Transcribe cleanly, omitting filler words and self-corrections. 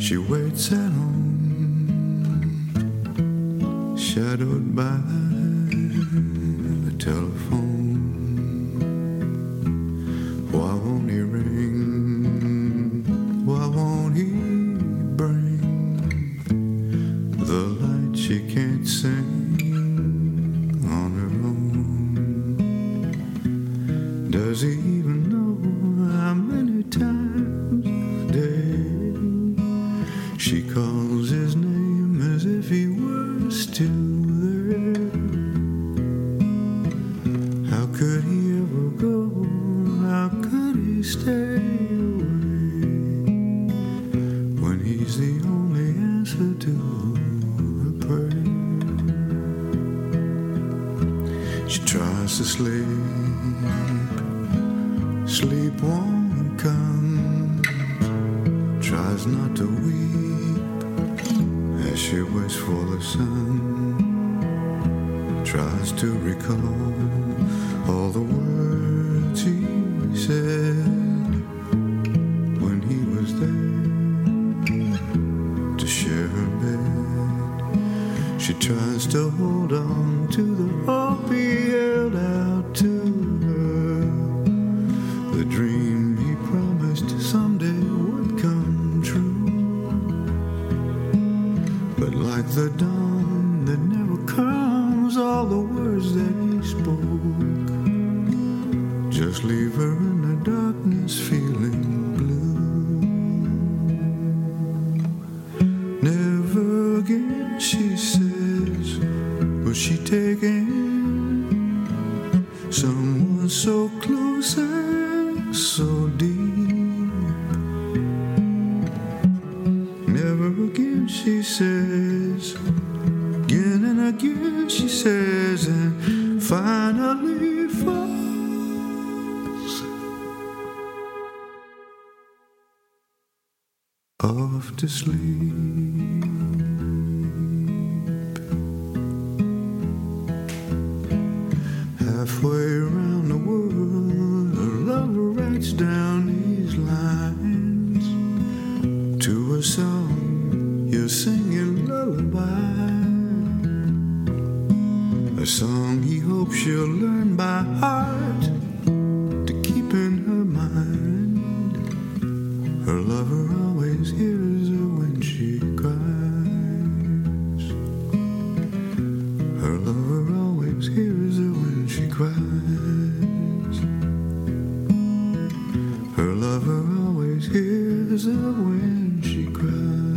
She waits at home, shadowed by the telephone. Why won't he ring? Why won't he bring the light she can't sing on her own? Does he even know how many times a day she calls his name as if he were still there? How could he ever go? How could he stay away when he's the only answer to her prayer? She tries to sleep won't come, tries not to weep as she waits for the sun, tries to recall all the words he said when he was there to share her bed. She tries to hold on to the hope he held out to her, the dream he promised someday would come true. But like the dawn that never comes, all the words that he spoke just leave her in the darkness feeling blue. Never again, she says, will she take in someone so close and so deep. Never again, she says, again and again she says, and finally falls off to sleep. Halfway around the world, a lover writes down these lines to a song you're singing lullaby, a song he hopes she'll learn by heart to keep in her mind. Her lover always hears her when she cries. Her lover always hears her when she cries. Her lover always hears her when she cries.